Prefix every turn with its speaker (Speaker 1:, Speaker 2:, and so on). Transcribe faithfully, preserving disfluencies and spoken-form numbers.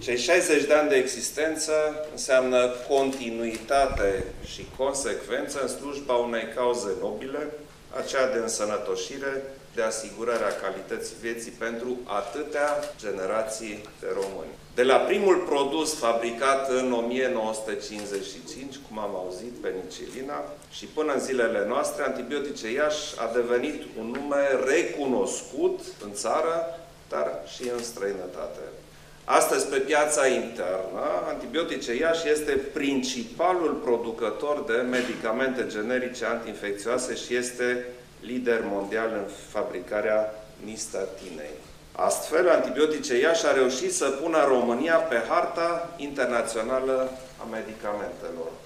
Speaker 1: Cei șaizeci de ani de existență înseamnă continuitate și consecvență în slujba unei cauze nobile, aceea de însănătoșire, de asigurarea calității vieții pentru atâtea generații de români. De la primul produs fabricat în o mie nouă sute cincizeci și cinci, cum am auzit, penicilina, și până în zilele noastre, Antibiotice Iași a devenit un nume recunoscut în țară, dar și în străinătate. Astăzi, pe piața internă, Antibiotice Iași este principalul producător de medicamente generice antiinfecțioase și este lider mondial în fabricarea nistatinei. Astfel, Antibiotice Iași a reușit să pună România pe harta internațională a medicamentelor.